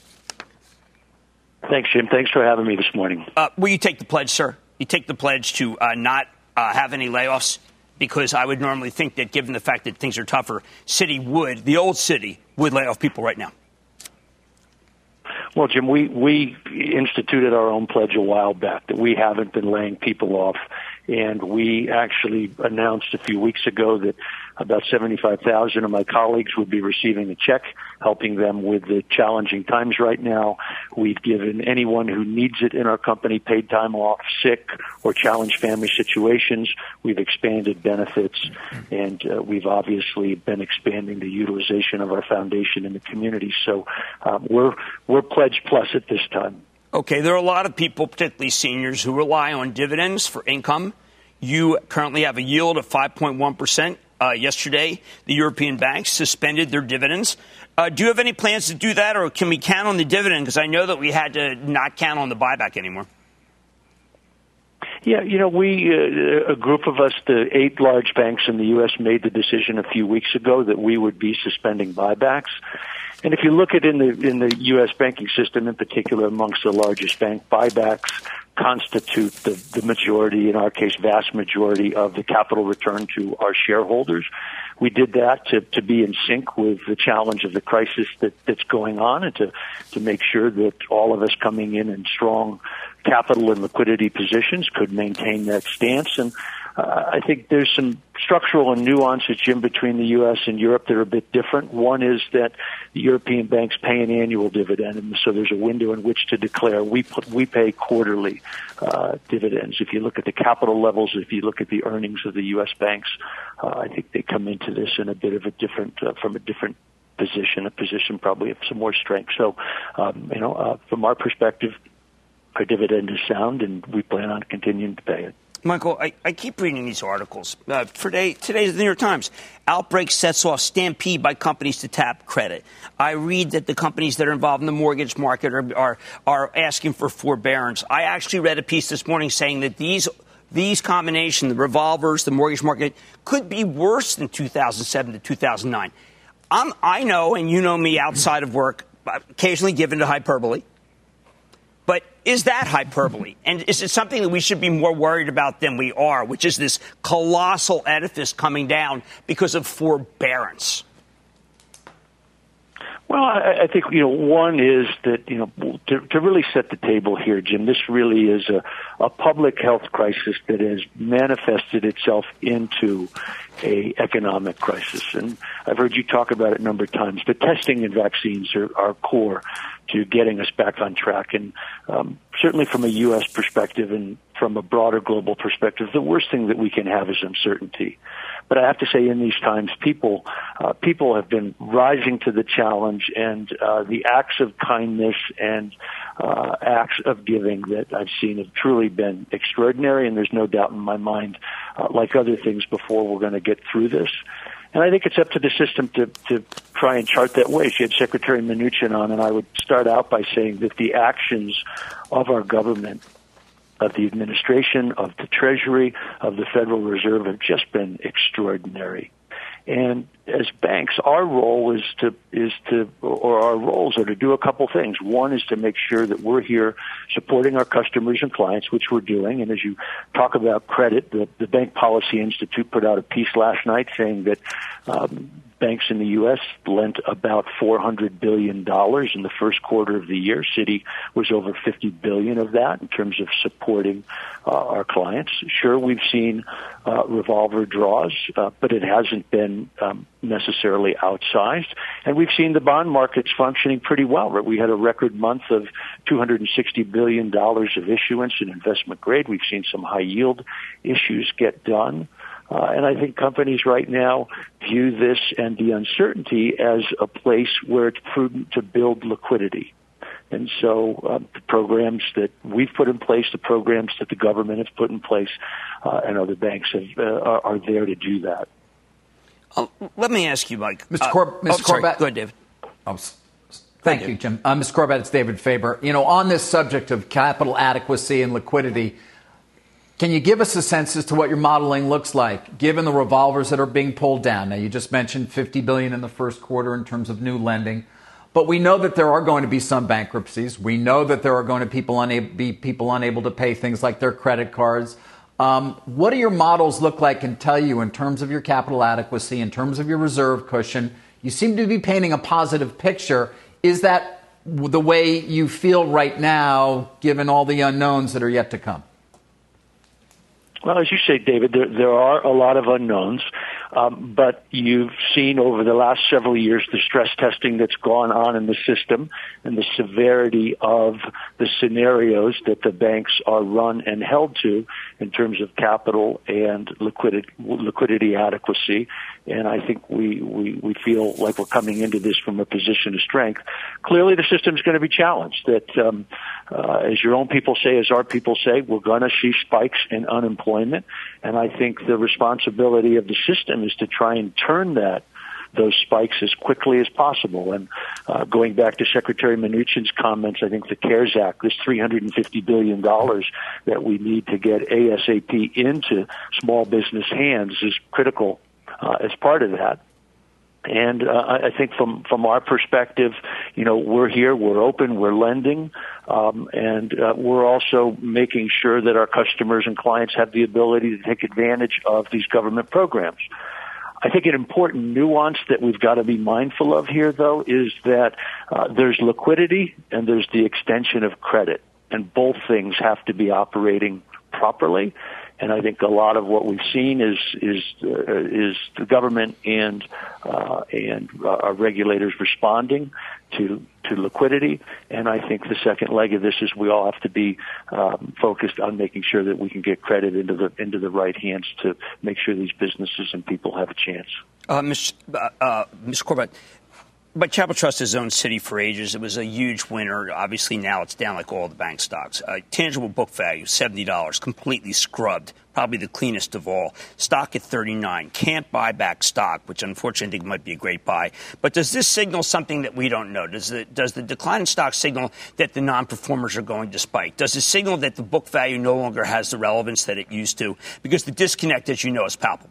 [SPEAKER 8] Thanks, Jim. Thanks for having me this morning.
[SPEAKER 3] Will you take the pledge, sir? You take the pledge to not have any layoffs? Because I would normally think that, given the fact that things are tougher, the old Citi would lay off people right now.
[SPEAKER 8] Well, Jim, we instituted our own pledge a while back that we haven't been laying people off. And we actually announced a few weeks ago that about 75,000 of my colleagues would be receiving a check, helping them with the challenging times right now. We've given anyone who needs it in our company paid time off, sick, or challenged family situations. We've expanded benefits, and we've obviously been expanding the utilization of our foundation in the community. So we're Pledge Plus at this time.
[SPEAKER 3] Okay, there are a lot of people, particularly seniors, who rely on dividends for income. You currently have a yield of 5.1%. Yesterday, the European banks suspended their dividends. Do you have any plans to do that, or can we count on the dividend? Because I know that we had to not count on the buyback anymore.
[SPEAKER 8] Yeah, we, a group of us, the 8 large banks in the U.S., made the decision a few weeks ago that we would be suspending buybacks. And if you look at in the U.S. banking system, in particular amongst the largest bank, buybacks constitute the majority, in our case, vast majority of the capital return to our shareholders. We did that to be in sync with the challenge of the crisis that's going on, and to make sure that all of us coming in strong capital and liquidity positions could maintain that stance. And I think there's some structural and nuances, Jim, between the U.S. and Europe that are a bit different. One is that the European banks pay an annual dividend, and so there's a window in which to declare. We pay quarterly dividends. If you look at the capital levels, if you look at the earnings of the U.S. banks, I think they come into this in a bit of a different, from a different position, a position probably of some more strength. So, from our perspective, Our dividend is sound, and we plan on continuing to pay it.
[SPEAKER 3] Michael, I keep reading these articles. Today's the New York Times. Outbreak sets off stampede by companies to tap credit. I read that the companies that are involved in the mortgage market are asking for forbearance. I actually read a piece this morning saying that these combination, the revolvers, the mortgage market, could be worse than 2007 to 2009. I know, and you know me outside of work, occasionally given to hyperbole. But is that hyperbole? And is it something that we should be more worried about than we are, which is this colossal edifice coming down because of forbearance?
[SPEAKER 8] Well, I think, one is that, to really set the table here, Jim, this really is a public health crisis that has manifested itself into a economic crisis. And I've heard you talk about it a number of times. The testing and vaccines are core to getting us back on track. And certainly from a U.S. perspective and from a broader global perspective, the worst thing that we can have is uncertainty. But I have to say, in these times, people have been rising to the challenge, and the acts of kindness and acts of giving that I've seen have truly been extraordinary. And there's no doubt in my mind, like other things before, we're going to get through this. And I think it's up to the system to try and chart that way. She had Secretary Mnuchin on, and I would start out by saying that the actions of our government, of the administration, of the Treasury, of the Federal Reserve have just been extraordinary. And as banks, our roles are to do a couple things. One is to make sure that we're here supporting our customers and clients, which we're doing. And as you talk about credit, the Bank Policy Institute put out a piece last night saying that banks in the U.S. lent about $400 billion in the first quarter of the year. Citi was over $50 billion of that in terms of supporting our clients. Sure, we've seen revolver draws, but it hasn't been necessarily outsized. And we've seen the bond markets functioning pretty well. Right? We had a record month of $260 billion of issuance in investment grade. We've seen some high yield issues get done. And I think companies right now view this and the uncertainty as a place where it's prudent to build liquidity. And so the programs that we've put in place, the programs that the government has put in place, and other banks are there to do that.
[SPEAKER 3] Let me ask you, Mike.
[SPEAKER 4] Mr. Corbett.
[SPEAKER 3] Sorry. Go ahead, David.
[SPEAKER 4] Thank you, Jim. Mr. Corbett, it's David Faber. On this subject of capital adequacy and liquidity, can you give us a sense as to what your modeling looks like, given the revolvers that are being pulled down? Now, you just mentioned $50 billion in the first quarter in terms of new lending. But we know that there are going to be some bankruptcies. We know that there are going to be people unable to pay things like their credit cards. What do your models look like and tell you in terms of your capital adequacy, in terms of your reserve cushion? You seem to be painting a positive picture. Is that the way you feel right now, given all the unknowns that are yet to come?
[SPEAKER 8] Well, as you say, David, there are a lot of unknowns, but you've seen over the last several years the stress testing that's gone on in the system and the severity of the scenarios that the banks are run and held to in terms of capital and liquidity adequacy. And I think we feel like we're coming into this from a position of strength. Clearly, the system's going to be challenged. That, as your own people say, as our people say, we're going to see spikes in unemployment. And I think the responsibility of the system is to try and turn those spikes as quickly as possible. And going back to Secretary Mnuchin's comments, I think the CARES Act, this $350 billion that we need to get ASAP into small business hands is critical as part of that. And I think from our perspective, we're here, we're open, we're lending, and we're also making sure that our customers and clients have the ability to take advantage of these government programs. I think an important nuance that we've got to be mindful of here, though, is that there's liquidity and there's the extension of credit, and both things have to be operating properly. And I think a lot of what we've seen is the government and our regulators responding to liquidity. And I think the second leg of this is we all have to be focused on making sure that we can get credit into the right hands to make sure these businesses and people have a chance.
[SPEAKER 3] Mr. Corbett, But Capital Trust has owned Citi for ages. It was a huge winner. Obviously, now it's down like all the bank stocks. Tangible book value, $70, completely scrubbed, probably the cleanest of all. Stock at $39. Can't buy back stock, which unfortunately I think might be a great buy. But does this signal something that we don't know? Does the decline in stock signal that the non-performers are going to spike? Does it signal that the book value no longer has the relevance that it used to? Because the disconnect, as you know, is palpable.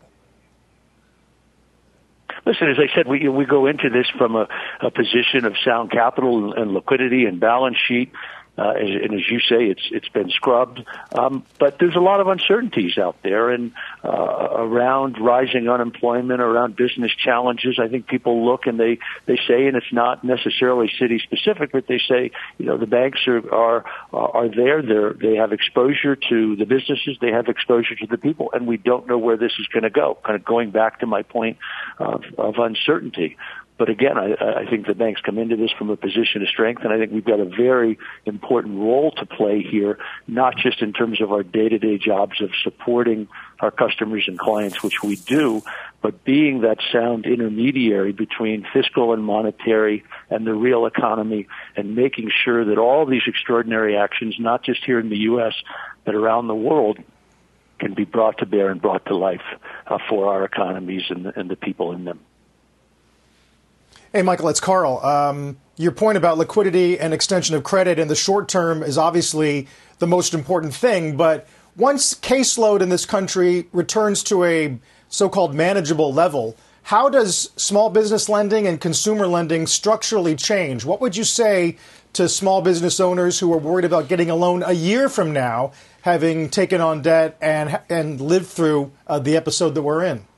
[SPEAKER 8] Listen, as I said, we go into this from a position of sound capital and liquidity and balance sheet. And as you say, it's been scrubbed. But there's a lot of uncertainties out there, and around rising unemployment, around business challenges. I think people look and they say, and it's not necessarily Citi specific, but they say, the banks are there. They have exposure to the businesses. They have exposure to the people, and we don't know where this is going to go. Kind of going back to my point of uncertainty. But again, I think the banks come into this from a position of strength, and I think we've got a very important role to play here, not just in terms of our day-to-day jobs of supporting our customers and clients, which we do, but being that sound intermediary between fiscal and monetary and the real economy, and making sure that all these extraordinary actions, not just here in the U.S., but around the world, can be brought to bear and brought to life for our economies and the people in them.
[SPEAKER 1] Hey, Michael, it's Carl. Your point about liquidity and extension of credit in the short term is obviously the most important thing. But once caseload in this country returns to a so-called manageable level, how does small business lending and consumer lending structurally change? What would you say to small business owners who are worried about getting a loan a year from now, having taken on debt and lived through the episode that we're in?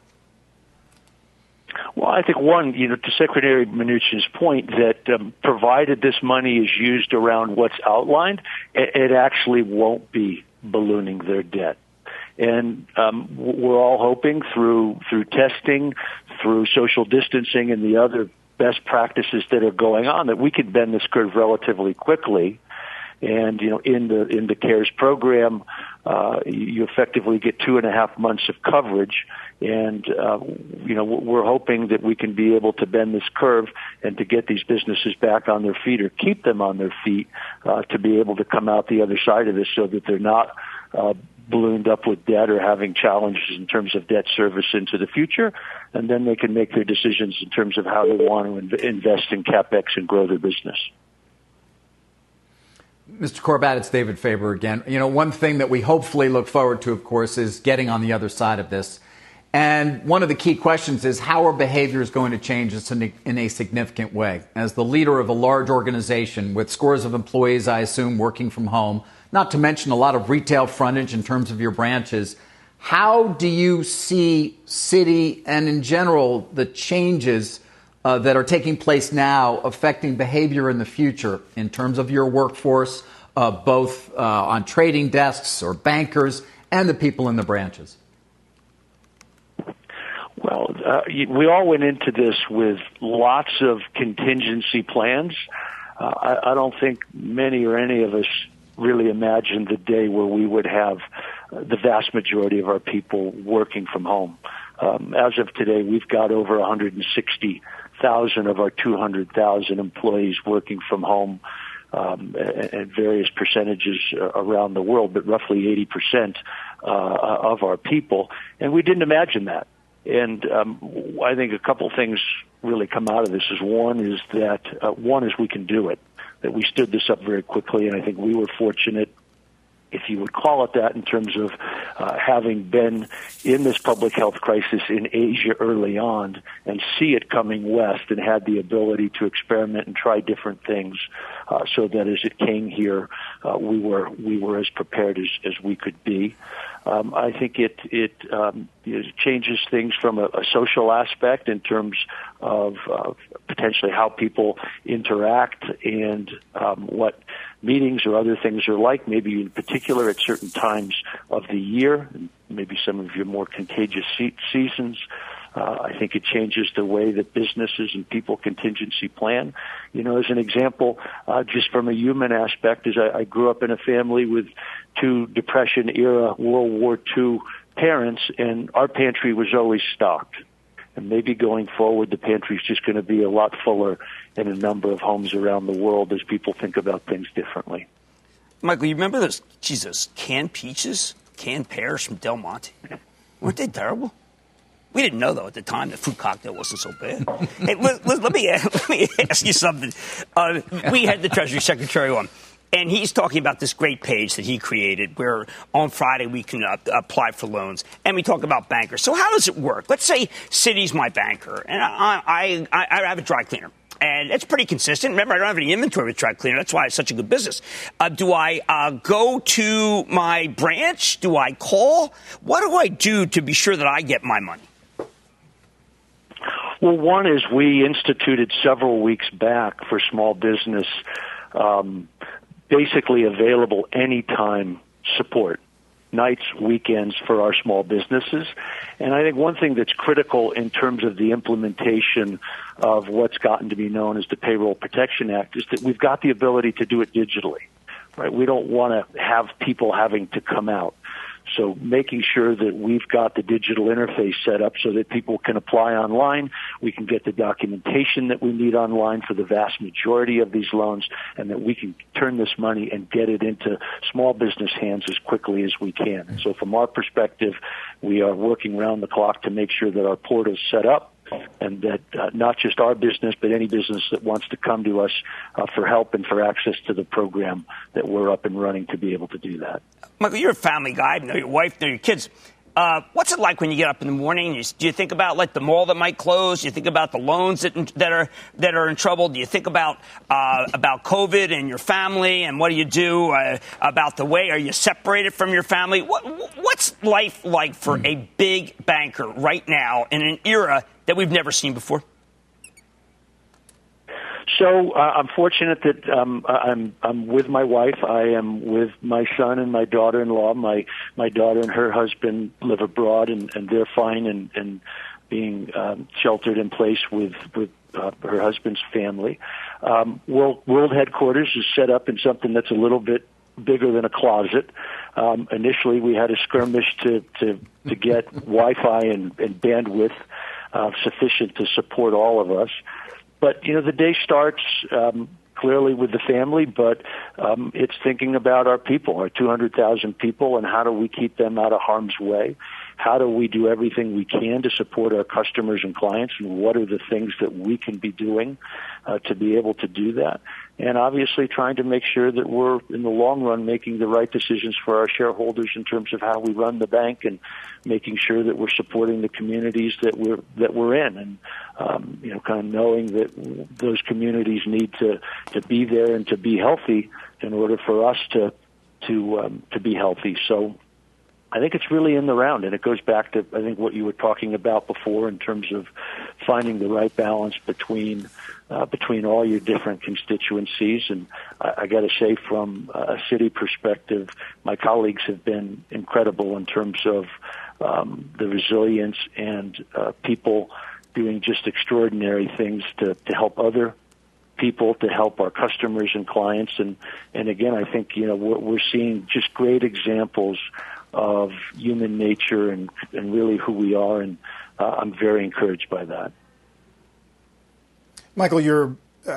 [SPEAKER 8] Well, I think one, to Secretary Mnuchin's point, that provided this money is used around what's outlined, it actually won't be ballooning their debt. And we're all hoping through testing, through social distancing, and the other best practices that are going on, that we can bend this curve relatively quickly. And in the CARES program, you effectively get 2.5 months of coverage. And, we're hoping that we can be able to bend this curve and to get these businesses back on their feet, or keep them on their feet, to be able to come out the other side of this, so that they're not ballooned up with debt or having challenges in terms of debt service into the future. And then they can make their decisions in terms of how they want to invest in CapEx and grow their business.
[SPEAKER 4] Mr. Corbat, it's David Faber again. One thing that we hopefully look forward to, of course, is getting on the other side of this. And one of the key questions is, how are behaviors going to change in a significant way? As the leader of a large organization with scores of employees, I assume, working from home, not to mention a lot of retail frontage in terms of your branches, how do you see Citi and in general the changes that are taking place now affecting behavior in the future in terms of your workforce, both on trading desks or bankers and the people in the branches?
[SPEAKER 8] Well, we all went into this with lots of contingency plans. I don't think many or any of us really imagined the day where we would have the vast majority of our people working from home. As of today, we've got over 160,000 of our 200,000 employees working from home at various percentages around the world, but roughly 80% of our people. And we didn't imagine that. And I think a couple things really come out of this. One is we can do it, that we stood this up very quickly, and I think we were fortunate, if you would call it that, in terms of having been in this public health crisis in Asia early on and see it coming west, and had the ability to experiment and try different things, so that as it came here, we were as prepared as we could be. I think it changes things from a social aspect in terms of potentially how people interact and what meetings or other things are like, maybe in particular at certain times of the year, maybe some of your more contagious seasons. I think it changes the way that businesses and people contingency plan. As an example, just from a human aspect, is I grew up in a family with two Depression-era World War II parents, and our pantry was always stocked. And maybe going forward, the pantry is just going to be a lot fuller in a number of homes around the world as people think about things differently.
[SPEAKER 3] Michael, you remember those canned peaches, canned pears from Del Monte? Weren't they terrible? We didn't know, though, at the time that fruit cocktail wasn't so bad. Hey, let me ask you something. We had the Treasury Secretary on, and he's talking about this great page that he created where on Friday we can apply for loans, and we talk about bankers. So how does it work? Let's say Citi's my banker, and I have a dry cleaner. And it's pretty consistent. Remember, I don't have any inventory with dry cleaner. That's why it's such a good business. Do I go to my branch? Do I call? What do I do to be sure that I get my money?
[SPEAKER 8] Well, one is we instituted several weeks back for small business basically available anytime support. Nights, weekends for our small businesses. And I think one thing that's critical in terms of the implementation of what's gotten to be known as the Payroll Protection Act is that we've got the ability to do it digitally, right? We don't want to have people having to come out. So making sure that we've got the digital interface set up so that people can apply online, we can get the documentation that we need online for the vast majority of these loans, and that we can turn this money and get it into small business hands as quickly as we can. And so from our perspective, we are working around the clock to make sure that our portal's set up, and that not just our business, but any business that wants to come to us for help and for access to the program, that we're up and running to be able to do that.
[SPEAKER 3] Michael, you're a family guy. I know your wife, know your kids. What's it like when you get up in the morning? Do you think about like the mall that might close? Do you think about the loans that are in trouble? Do you think about COVID and your family and what do you do about the way? Are you separated from your family? What's life like for a big banker right now in an era that we've never seen before?
[SPEAKER 8] So I'm fortunate that I'm with my wife. I am with my son and my daughter-in-law. My daughter and her husband live abroad, and they're fine and being sheltered in place with her husband's family. World headquarters is set up in something that's a little bit bigger than a closet. Initially, we had a skirmish to get Wi-Fi and bandwidth sufficient to support all of us. But, the day starts clearly with the family, but it's thinking about our people, our 200,000 people, and how do we keep them out of harm's way? How do we do everything we can to support our customers and clients, and what are the things that we can be doing to be able to do that? And obviously trying to make sure that we're, in the long run, making the right decisions for our shareholders in terms of how we run the bank, and making sure that we're supporting the communities that we're in, and kind of knowing that those communities need to be there and to be healthy in order for us to be healthy. So I think it's really in the round, and it goes back to, I think, what you were talking about before in terms of finding the right balance between all your different constituencies. And I got to say, from a Citi perspective, my colleagues have been incredible in terms of the resilience and people doing just extraordinary things to help other people, to help our customers and clients. And again, I think, we're seeing just great examples of human nature and really who we are, and I'm very encouraged by that.
[SPEAKER 1] Michael, your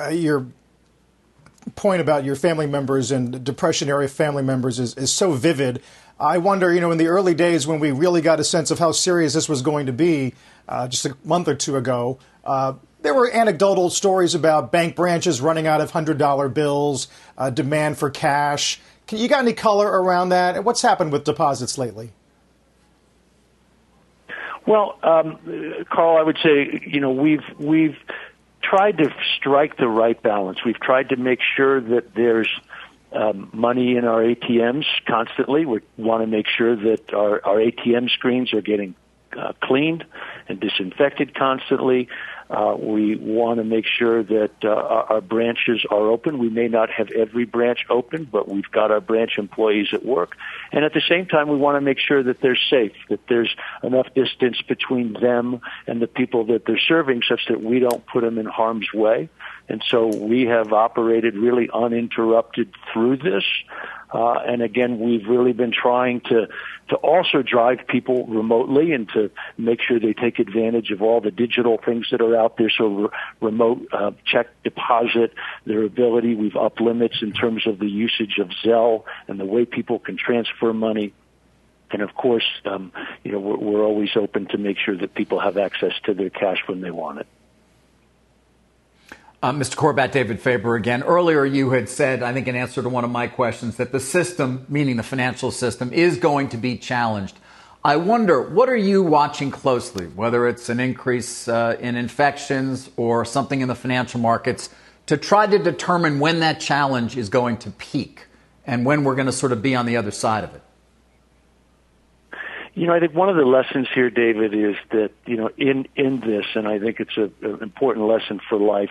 [SPEAKER 1] point about your family members and depression-era family members is so vivid. I wonder, in the early days when we really got a sense of how serious this was going to be, just a month or two ago, there were anecdotal stories about bank branches running out of $100 bills, demand for cash. You got any color around that? And what's happened with deposits lately?
[SPEAKER 8] Well, Carl, I would say, we've tried to strike the right balance. We've tried to make sure that there's money in our ATMs constantly. We want to make sure that our ATM screens are getting cleaned and disinfected constantly. We want to make sure that our branches are open. We may not have every branch open, but we've got our branch employees at work. And at the same time, we want to make sure that they're safe, that there's enough distance between them and the people that they're serving such that we don't put them in harm's way. And so we have operated really uninterrupted through this. And again, we've really been trying to also drive people remotely and to make sure they take advantage of all the digital things that are out there. So remote check deposit, their ability. We've upped limits in terms of the usage of Zelle and the way people can transfer money. And of course, we're always open to make sure that people have access to their cash when they want it.
[SPEAKER 4] Mr. Corbat, David Faber again. Earlier you had said, I think in answer to one of my questions, that the system, meaning the financial system, is going to be challenged. I wonder, what are you watching closely, whether it's an increase in infections or something in the financial markets, to try to determine when that challenge is going to peak and when we're going to sort of be on the other side of it?
[SPEAKER 8] I think one of the lessons here, David, is that, in this, and I think it's an important lesson for life,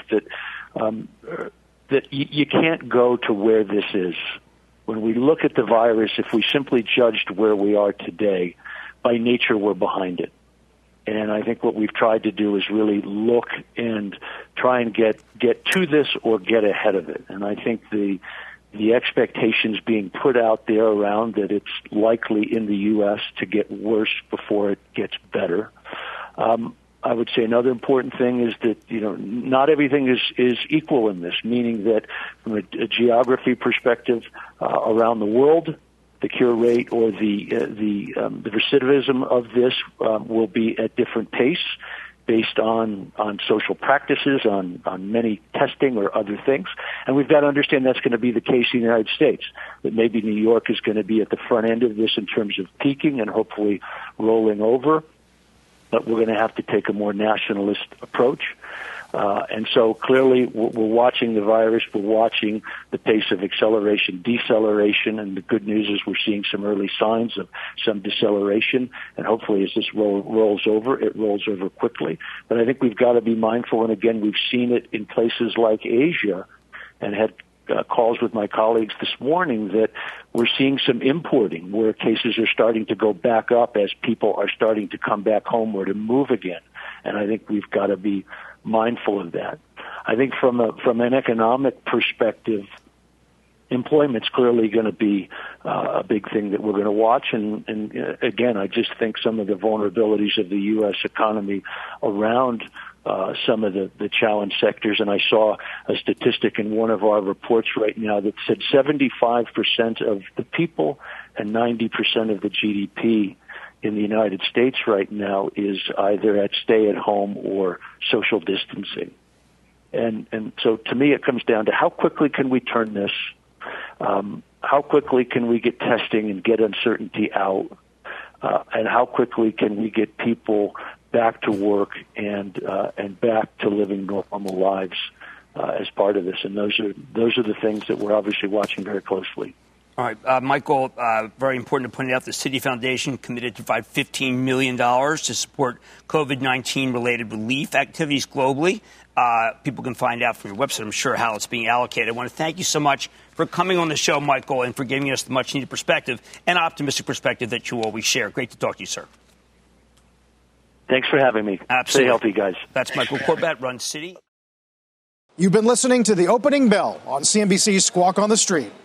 [SPEAKER 8] that you can't go to where this is. When we look at the virus, if we simply judged where we are today, by nature we're behind it. And I think what we've tried to do is really look and try and get to this or get ahead of it. And I think the expectations being put out there around that it's likely in the U.S. to get worse before it gets better. I would say another important thing is that, not everything is equal in this, meaning that from a geography perspective around the world, the cure rate or the recidivism of this will be at different pace based on social practices, on many testing or other things. And we've got to understand that's going to be the case in the United States, that maybe New York is going to be at the front end of this in terms of peaking and hopefully rolling over. But we're going to have to take a more nationalist approach. And so clearly we're watching the virus, we're watching the pace of acceleration, deceleration, and the good news is we're seeing some early signs of some deceleration, and hopefully as this rolls over, it rolls over quickly. But I think we've got to be mindful, and again, we've seen it in places like Asia, and had calls with my colleagues this morning that we're seeing some importing where cases are starting to go back up as people are starting to come back home or to move again. And I think we've got to be mindful of that. I think from an economic perspective, employment's clearly going to be a big thing that we're going to watch. And again, I just think some of the vulnerabilities of the U.S. economy around some of the challenge sectors. And I saw a statistic in one of our reports right now that said 75% of the people and 90% of the GDP in the United States right now is either at stay-at-home or social distancing. And so to me it comes down to how quickly can we turn this, how quickly can we get testing and get uncertainty out, and how quickly can we get people back to work and back to living normal lives as part of this. And those are the things that we're obviously watching very closely.
[SPEAKER 3] All right, Michael, very important to point out the Citi Foundation committed to provide $15 million to support COVID-19 related relief activities globally. People can find out from your website, I'm sure, how it's being allocated. I want to thank you so much for coming on the show, Michael, and for giving us the much needed perspective and optimistic perspective that you always share. Great to talk to you, sir.
[SPEAKER 8] Thanks for having me.
[SPEAKER 3] Absolutely.
[SPEAKER 8] Stay healthy, guys.
[SPEAKER 3] That's Michael Corbat, runs Citi.
[SPEAKER 1] You've been listening to The Opening Bell on CNBC's Squawk on the Street.